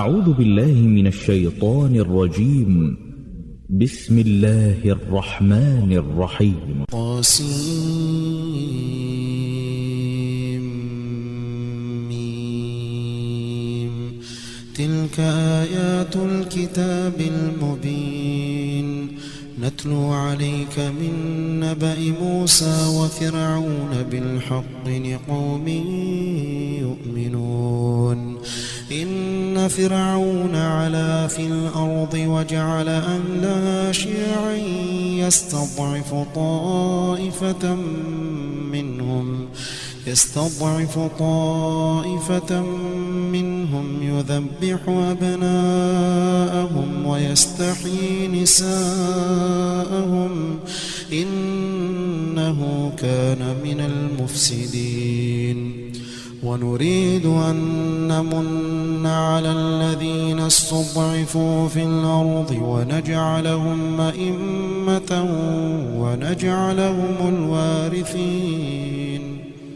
أعوذ بالله من الشيطان الرجيم. بسم الله الرحمن الرحيم. طاسيم. تلك آيات الكتاب المبين نتلو عليك من نبأ موسى وفرعون بالحق لقوم يؤمنون. إن فرعون علا في الأرض وجعل أهلها شيعا يستضعف طائفة منهم يذبح أبناءهم ويستحيي نساءهم إنه كان من المفسدين. ونريد أن نمن على الذين استضعفوا في الأرض ونجعلهم أئمة ونجعلهم الوارثين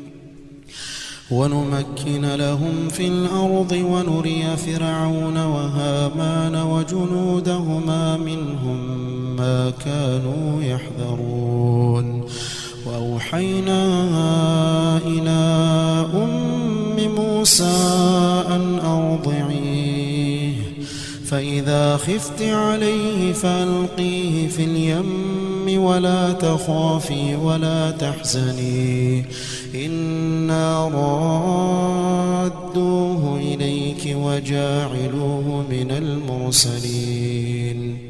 ونمكن لهم في الأرض ونري فرعون وهامان وجنودهما منهم ما كانوا يحذرون. وأوحينا إلى أم موسى أن أرضعيه فإذا خفت عليه فألقيه في اليم ولا تخافي ولا تحزني إنا رادوه إليك وجاعلوه من المرسلين.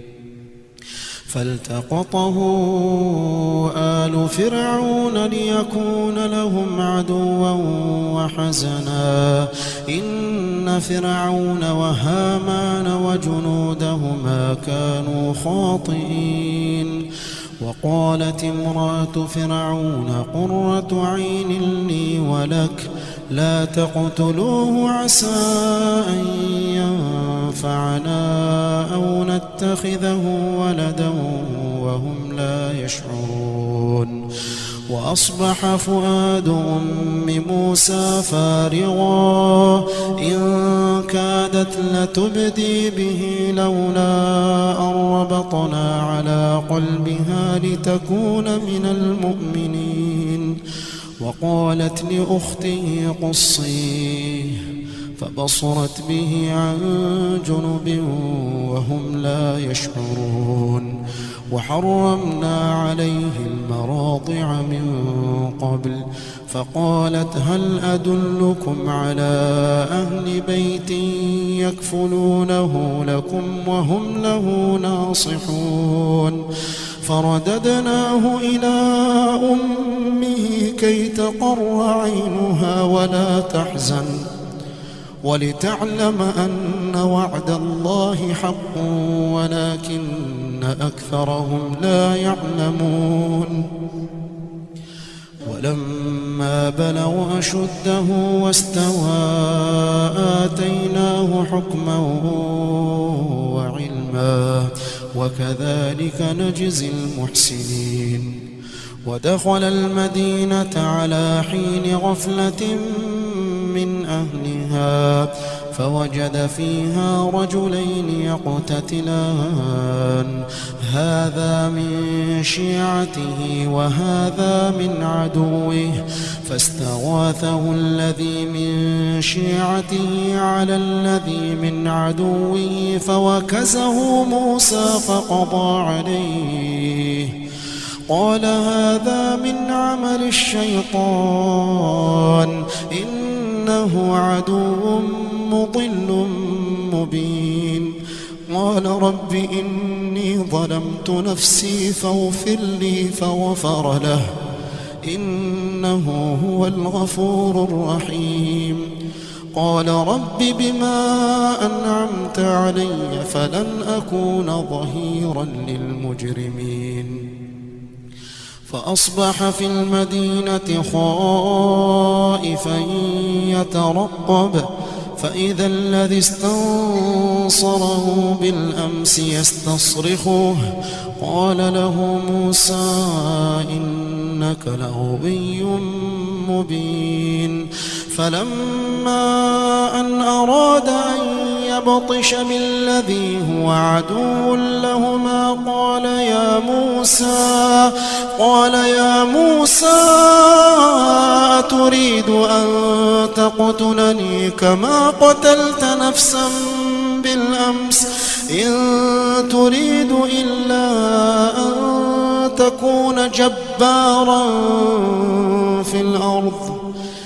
فالتقطه آل فرعون ليكون لهم عدوا وحزنا إن فرعون وهامان وجنودهما كانوا خاطئين. وقالت امرأة فرعون قرة عين لي ولك لا تقتلوه عسى أن ينفعنا أو نتخذه ولدا وهم لا يشعرون. وأصبح فؤاد أم موسى فارغا إن كادت لتبدي به لولا أن ربطنا على قلبها لتكون من المؤمنين. وقالت لأخته قصيه فبصرت به عن جنب وهم لا يشعرون. وحرمنا عليه المراضع من قبل فقالت هل أدلكم على أهل بيت يكفلونه لكم وهم له ناصحون. فرددناه إلى أمه كي تقر عينها ولا تحزن ولتعلم أن وعد الله حق ولكن أكثرهم لا يعلمون. ولما بلغ أشده واستوى آتيناه حكما وعلما وكذلك نجزي المحسنين. ودخل المدينة على حين غفلة من أهلها فوجد فيها رجلين يقتتلان هذا من شيعته وهذا من عدوه فاستغاثه الذي من شيعته على الذي من عدوه فوكزه موسى فقضى عليه قال هذا من عمل الشيطان إنه عدو مضل مبين. قال رب إني ظلمت نفسي فاغفر لي فغفر له إنه هو الغفور الرحيم. قال رب بما أنعمت علي فلن أكون ظهيرا للمجرمين. فأصبح في المدينة خائفا يترقب فإذا الذي استنصره بالأمس يستصرخه قال له موسى إنك لغوي مبين. فلما أن أراد أن يبطش بالذي هو عدو لهما قال يا موسى أتريد أن تقتلني كما قتلت نفسا بالأمس إن تريد إلا أن تكون جبارا في الأرض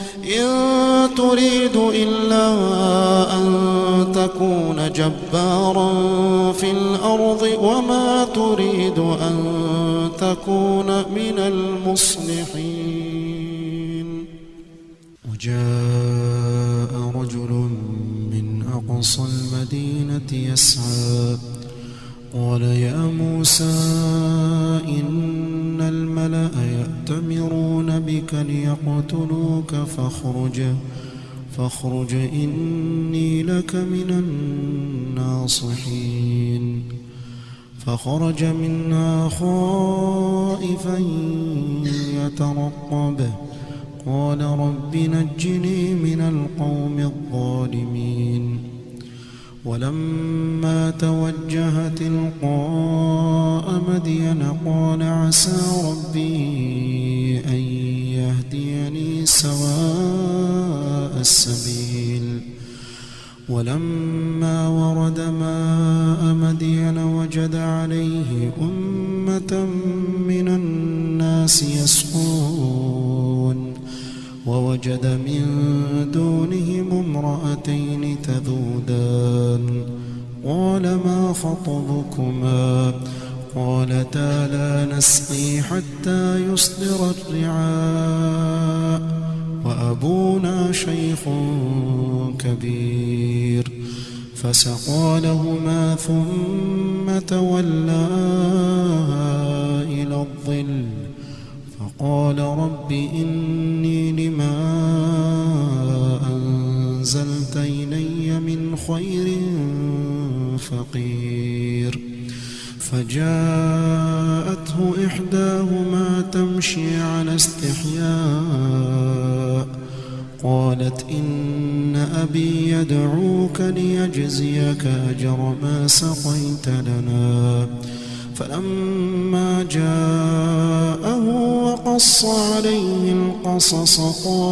وما تريد أن تكون من المصلحين. وجاء رجل من أقصى المدينة يسعى قال يا موسى إن الملأ يأتمرون بك ليقتلوك فاخرج إني لك من الناصحين. فخرج منها خائفا يترقب قال رب نجني من القوم الظالمين. ولما توجه تلقاء مدين قال عسى ربي أن يهديني سواء السبيل. ولما ورد ماء مدين وجد عليه أمة من الناس يسقون ووجد من دونهم امرأتين تذودان قال ما خطبكما قالتا لا نسقي حتى يصدر الرعاء وأبونا شيخ كبير. فسقى لهما ثم تولى إلى الظل فقال رب إني لما أنزلت إلي من خير فقير. فجاءته إحداهما تمشي على استحياء قالت إن أبي يدعوك ليجزيك أجر ما سقيت لنا. فلما جاءه وقص عليه القصص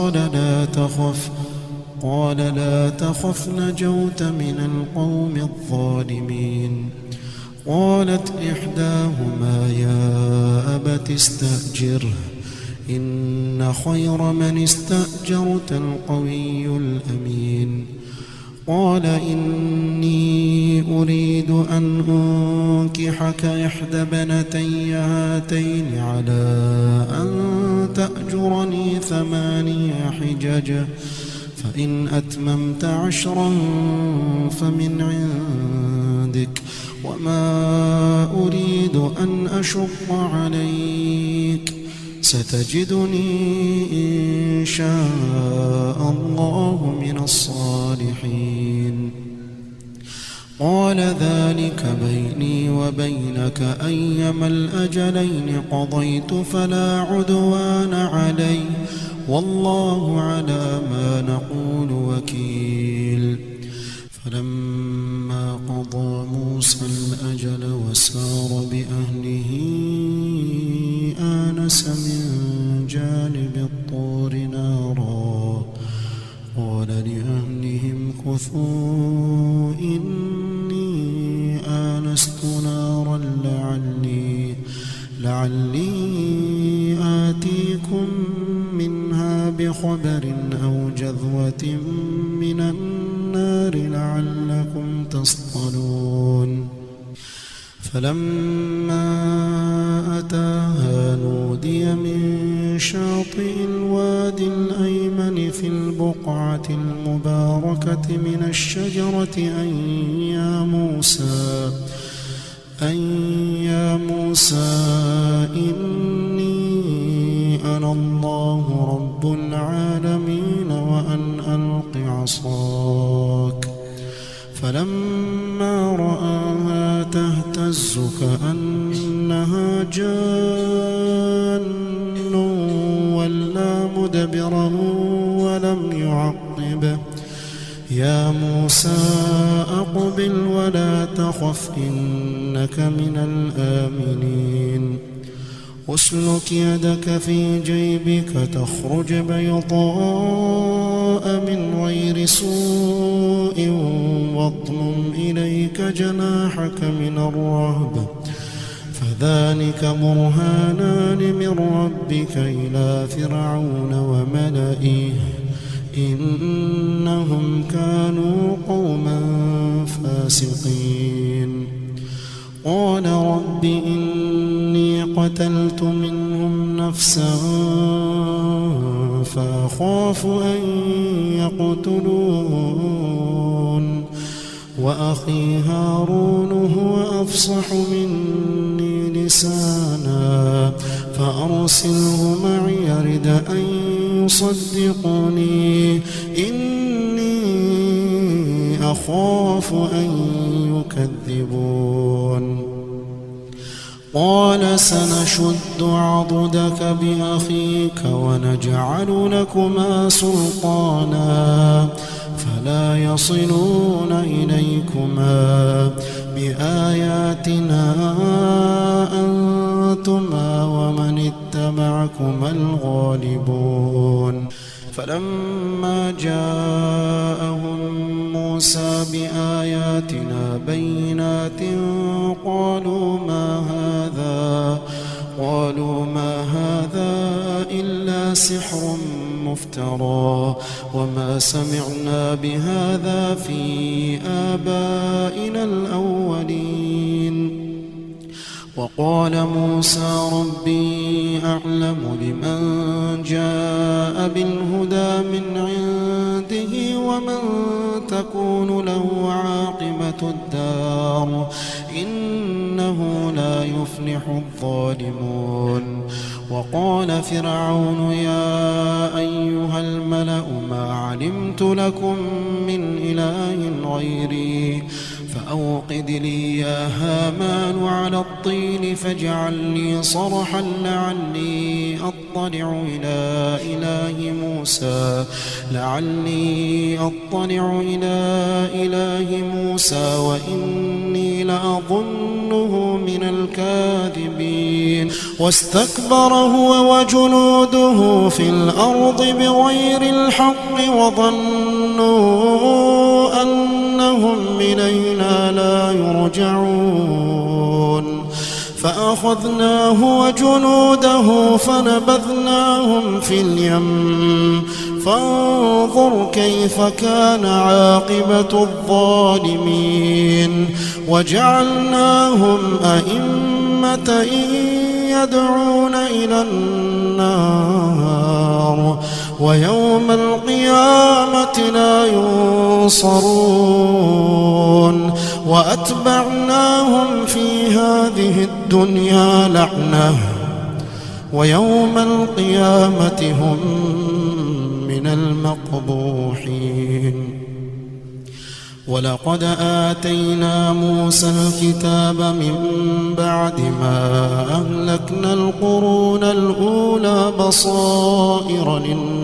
قال لا تخف نجوت من القوم الظالمين. قالت إحداهما يا أبت استأجره إن خير من استأجرت القوي الأمين. قال إني أريد أن أنكحك إحدى ابنتي هاتين على أن تأجرني 8 حجج فإن أتممت 10 فمن عندك وما أريد أن أشق عليك ستجدني إن شاء الله من الصالحين. قال ذلك بيني وبينك أيما الأجلين قضيت فلا عدوان علي والله على ما نقول وكيل. فلما قضى موسى الأجل وسار بأهله آنس من جانب الطور نارا قال لأهلهم كثوا إني آنست نارا لعلي آتيكم منها بخبر أو جذوة من النار لعلكم تصطلون. فلما أتاها نودي من شاطئ الوادي الأيمن في البقعة المباركة من الشجرة أن يا موسى إني أنا الله رب العالمين وأن ألق عصاك. فلما رآها تهتز كأنها جان ولا مدبرا ولم يعقبه يا موسى أقبل ولا تخف إنك من الآمنين أسلك يدك في جيبك تخرج بيضاء من غير سوء واضمم إليك جناحك من الرهب فذلك برهانان من ربك إلى فرعون وملئه إنهم كانوا قوما فاسقين قال رب إني قتلت منهم نفسا فأخاف أن يقتلون وأخي هارون هو أفصح مني لسانا فأرسله معي يرد أن يصدقني إني أخاف أن يكذبون قال سنشد عضدك بأخيك ونجعل لكما سلطانا فلا يصلون إليكما بآياتنا أنتما ومن اتبعكما الغالبون فلما جاءهم موسى بآياتنا بينات قالوا ما هذا إلا سحر مفترى وما سمعنا بهذا في آبائنا الأولين وقال موسى ربي أعلم بمن جاء بالهدى من عنده ومن تكون له عاقبة الدار إنه لا يفلح الظالمون وقال فرعون يا أيها الملأ ما علمت لكم من إله غيري فأوقد لي يا هامان على الطين فاجعل لي صرحا لعلي أطلع إلى إله موسى وإني لأظنه من الكاذبين واستكبر هو وجنوده في الأرض بغير الحق وظنوا أنهم إلينا لا يرجعون فأخذناه وجنوده فنبذناهم في اليم فانظر كيف كان عاقبة الظالمين وجعلناهم أئمة يدعون إلى النار ويوم القيامة لا ينصرون وأتبعناهم في هذه الدنيا لعنة ويوم القيامة هم من المقبوحين ولقد آتينا موسى الكتاب من بعد ما أهلكنا القرون الأولى بصائر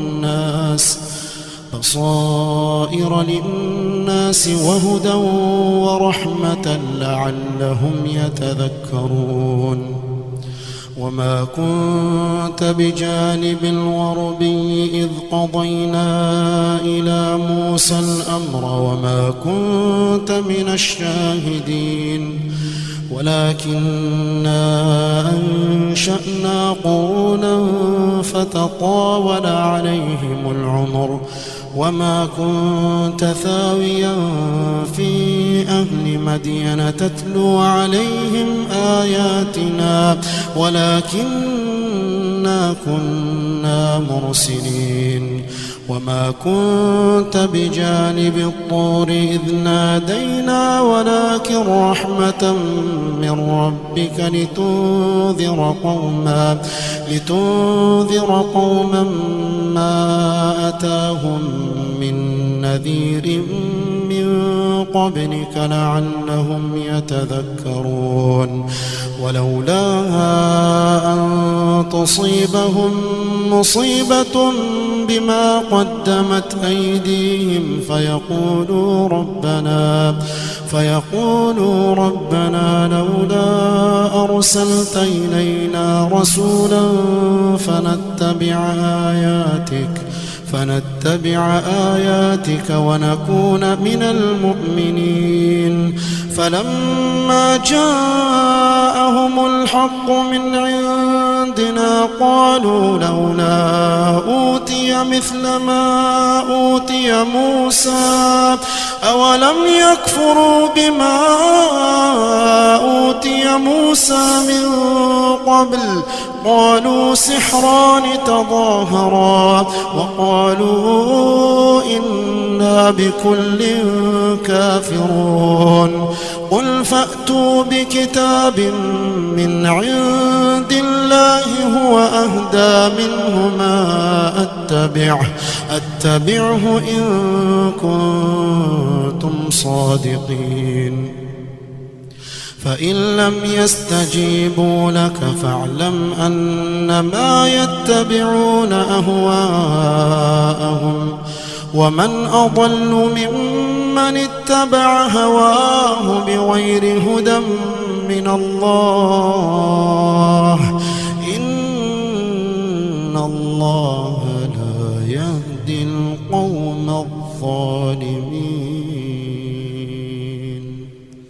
للناس وهدى ورحمة لعلهم يتذكرون وما كنت بجانب الغربي إذ قضينا إلى موسى الأمر وما كنت من الشاهدين ولكننا أنشأنا قرونا فتطاول عليهم العمر وما كنت ثاويا في أهل مدين تتلو عليهم آياتنا ولكننا كنا مرسلين وما كنت بجانب الطور إذ نادينا ولكن رحمة من ربك لتنذر قوما ما أتاهم من نذير من قبلك لعلهم يتذكرون ولولا أن تصيبهم مصيبة بما قدمت أيديهم فيقولوا ربنا لولا أرسلت إلينا رسولا فنتبع آياتك ونكون من المؤمنين فلما جاءهم الحق من عندنا قالوا لولا أوتي مثل ما أوتي موسى أولم يكفروا بما أوتي موسى من قبل قالوا سحران تظاهرا وقالوا إنا بكل كافرون قل فأتوا بكتاب من عند الله هو أهدى منهما أتبعه إن كنتم صادقين فإن لم يستجيبوا لك فاعلم أنما يتبعون أهواءهم ومن أضل ممن اتبع هواه بغير هدى من الله إن الله لا يهدي القوم الظالمين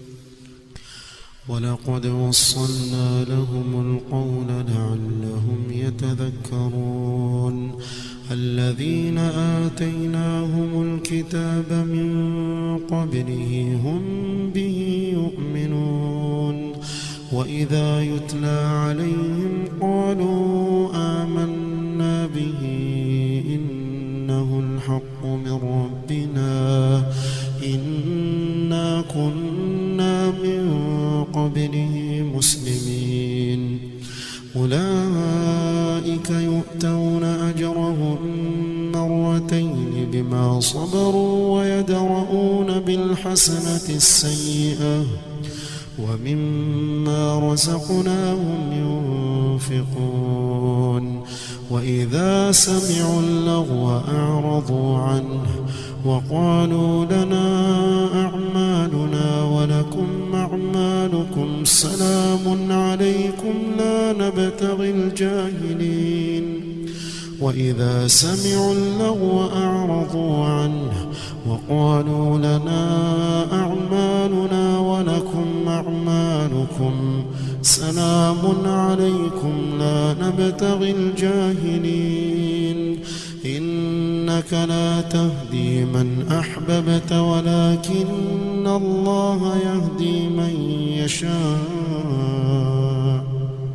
ولقد وصلنا لهم القول لعلهم يتذكرون الذين آتيناهم الكتاب من قبله هم به يؤمنون وإذا يتلى عليهم قالوا آمنا به إنه الحق من ربنا إنا كنا من قبله مسلمين أولئك يؤتون أجرهم مرتين بما صبروا ويدرؤون بالحسنة السيئة ومما رزقناهم ينفقون وإذا سمعوا اللغو أعرضوا عنه وقالوا لنا أعمالنا ولكم أعمالكم سلام عليكم لا نبتغي الجاهلين وإذا سمعوا اللغو أعرضوا عنه وقالوا لنا أعمالنا ولكم أعمالكم سلام عليكم لا نبتغي الجاهلين إنك لا تهدي من أحببت ولكن الله يهدي من يشاء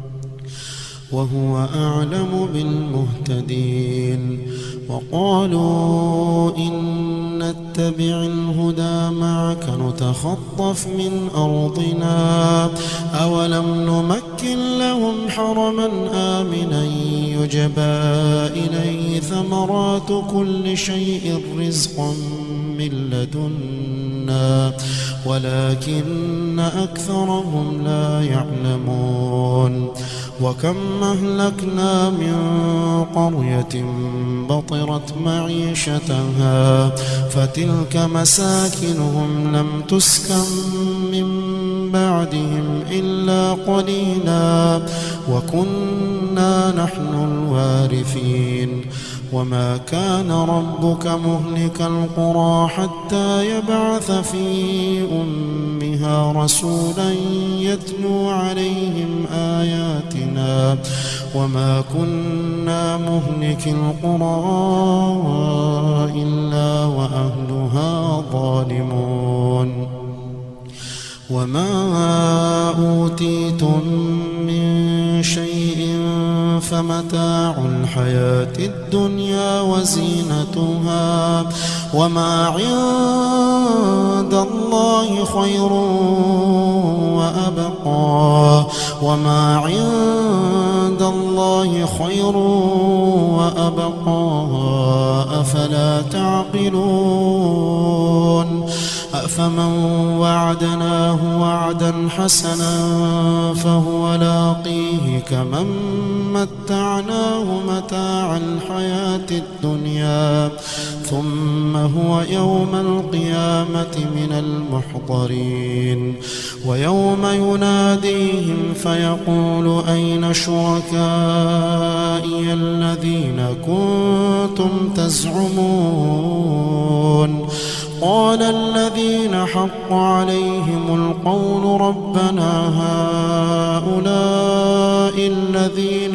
وهو أعلم بالمهتدين وقالوا إن نتبع الهدى معك نتخطف من أرضنا أولم نمكن لهم حرما آمنا يجبى إليه ثمرات كل شيء رزقا من لدنا ولكن أكثرهم لا يعلمون وكم أهلكنا من قرية بطرت معيشتها فتلك مساكنهم لم تسكن من بعدهم إلا قليلا وكنا نحن الوارثين وما كان ربك مهلك القرى حتى يبعث في أمها رسولا يتلو عليهم آياتنا وما كنا مهلك القرى إلا وأهلها ظالمون وما أوتيتم من شيء فمتاع الحياة الدنيا وزينتها وما عند الله خير وأبقى وما عند الله خير وأبقى أفلا تعقلون أفمن وعدناه وعدا حسنا فهو لاقيه كمن متعناه متاع الحياة الدنيا ثم هو يوم القيامة من المحضرين ويوم يناديهم فيقول أين شركائي الذين كنتم تزعمون قال الذين حق عليهم القول ربنا هؤلاء الذين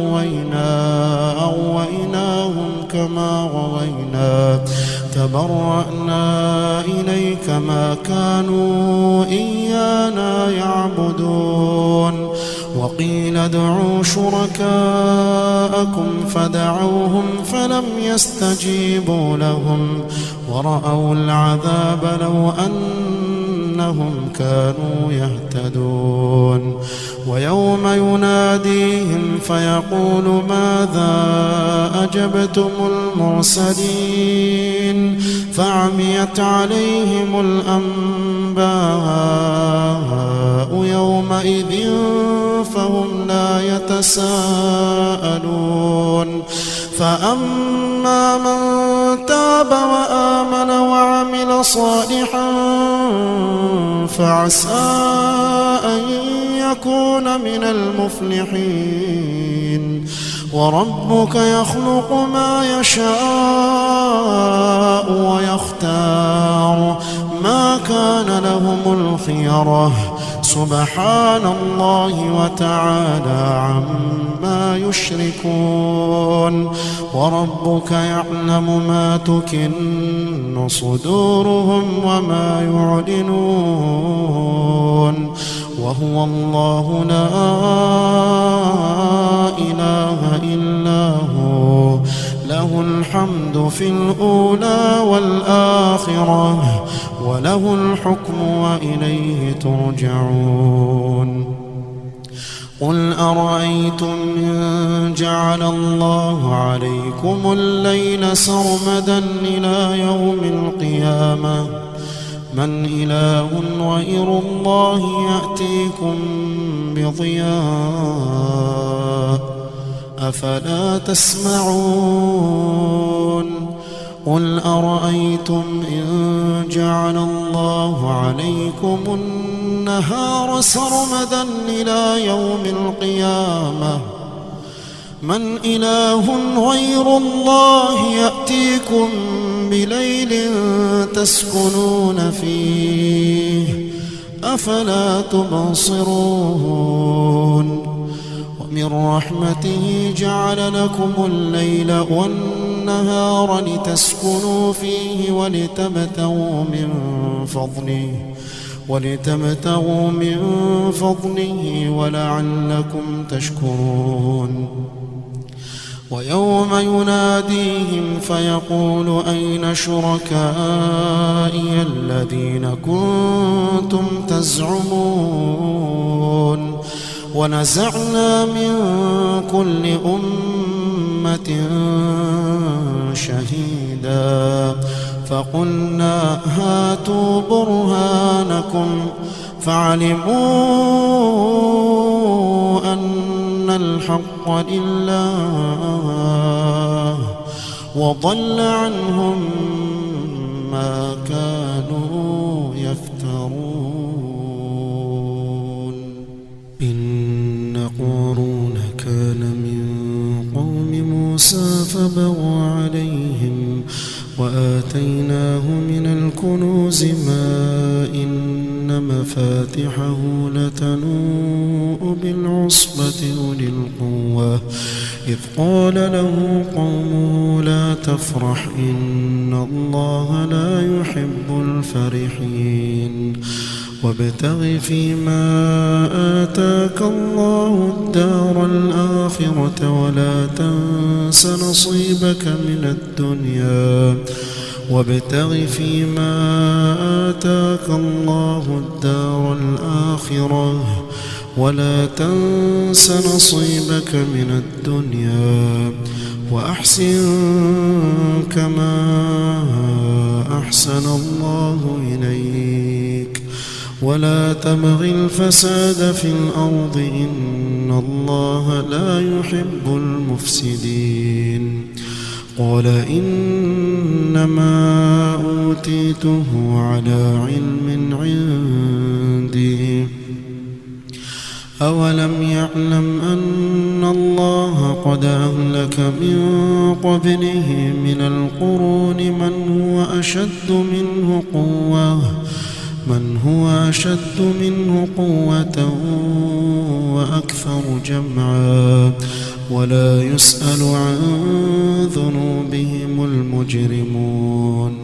أغويناهم كما غوينا تبرأنا إليك ما كانوا إيانا يعبدون وقيل ادعوا شركاءكم فدعوهم فلم يستجيبوا لهم ورأوا العذاب لو أنهم كانوا يهتدون ويوم يناديهم فيقول ماذا أجبتم المرسلين فعميت عليهم الأنباء يومئذ فهم لا يتساءلون فأما من تاب وآمن وعمل صالحا فعسى أن يكون من المفلحين وربك يخلق ما يشاء ويختار ما كان لهم الخيرة سبحان الله وتعالى عما يشركون وربك يعلم ما تكن صدورهم وما يعلنون وهو الله لا إله إلا هو له الحمد في الأولى والآخرة وله الحكم وإليه ترجعون قل أرأيتم إن جعل الله عليكم الليل سرمدا إلى يوم القيامة من إله غير الله يأتيكم بضياء أفلا تسمعون قل أرأيتم إن جعل الله عليكم النهار سرمدا إلى يوم القيامة من إله غير الله يأتيكم بليل تسكنون فيه أفلا تبصرون ومن رحمته جعل لكم الليل والنهار لتسكنوا فيه ولتبتغوا من فضله ولعلكم تشكرون ويوم يناديهم فيقول أين شركائي الذين كنتم تزعمون ونزعنا من كل أمة شهيدا فقلنا هاتوا برهانكم فعلموا أن الحق لله وضل عنهم ما كانوا يفترون إن قارون كان من قوم موسى فبغى عليهم وآتيناه من الكنوز ما إن مفاتحه لتنوء بالعصبة أولي القوة إذ قال له قومه لا تفرح إن الله لا يحب الفرحين وابتغ فيما آتاك الله الدار الآخرة ولا تنس نصيبك من الدنيا وابتغ فيما آتاك الله الدار الآخرة ولا تنس نصيبك من الدنيا وأحسن كما أحسن الله إليك ولا تبغ الفساد في الأرض إن الله لا يحب المفسدين. قال إنما أوتيته على علم عندي أولم يعلم أن الله قد أهلك من قبله من القرون من هو أشد منه قوة وأكثر جمعا ولا يسأل عن ذنوبهم المجرمون.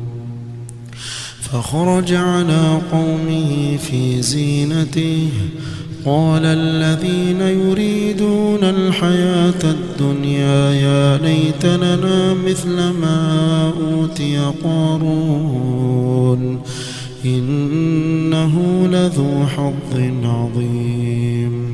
فخرج على قومه في زينته قال الذين يريدون الحياة الدنيا يا ليت لنا مثل ما أوتي قارون إنه لذو حظ عظيم.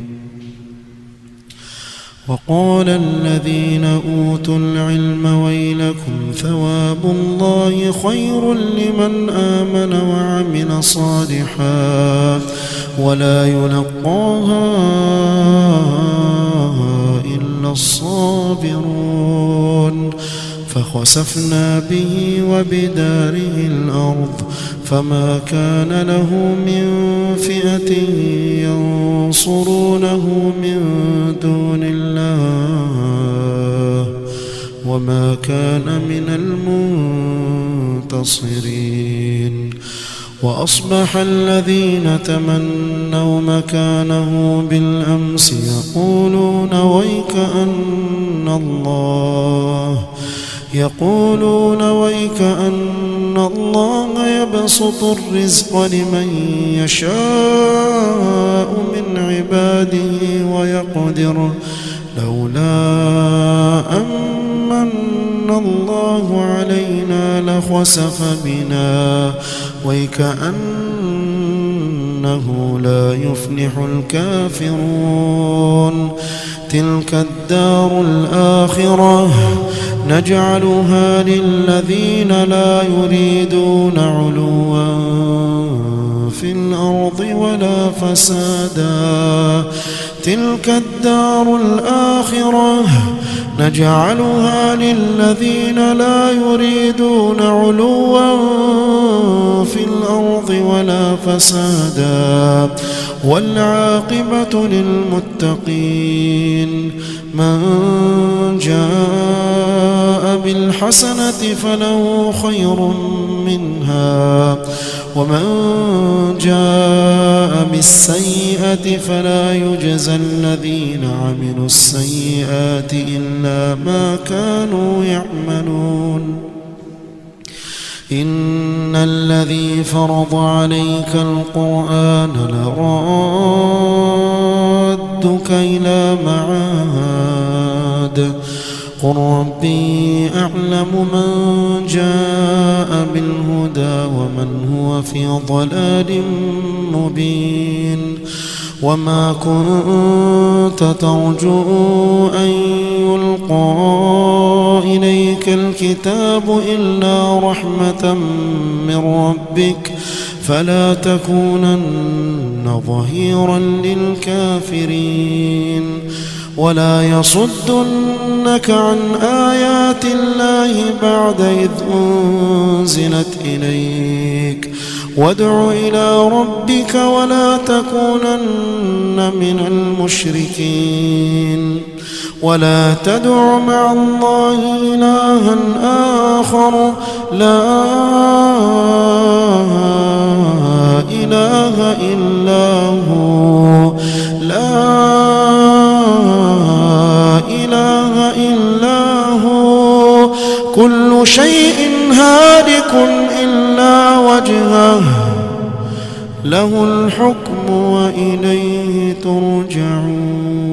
وقال الذين أوتوا العلم ويلكم ثواب الله خير لمن آمن وعمل صالحا ولا يلقاها إلا الصابرون. فخسفنا به وبداره الأرض فما كان له من فئة ينصرونه من دون الله وما كان من المنتصرين. وأصبح الذين تمنوا مكانه بالأمس يقولون ويك أن الله يبسط الرزق لمن يشاء من عباده ويقدر لولا أمن الله علينا لخسف بنا ويكأنه لا يفلح الكافرون. تلك الدار الآخرة نجعلها للذين لا يريدون علوا في الأرض ولا فسادا. تلك الدار الآخرة نجعلها للذين لا يريدون علوا في الأرض ولا فسادا والعاقبة للمتقين. من جاء بالحسنة فله خير منها ومن جاء بالسيئة فلا يجزى الذين عملوا السيئات إلا ما كانوا يعملون. إن الذي فرض عليك القرآن لرادك إلى معاد قل ربي أعلم من جاء بالهدى ومن هو في ضلال مبين. وما كنت ترجو أن يلقى إليك الكتاب إلا رحمة من ربك فلا تكونن ظهيرا للكافرين. ولا يصدنك عن آيات الله بعد إذ أنزلت إليك وادع إلى ربك ولا تكونن من المشركين. ولا تدع مع الله إلها آخر لا إله إلا هو كل شيء هالك إلا وجهه له الحكم وإليه ترجعون.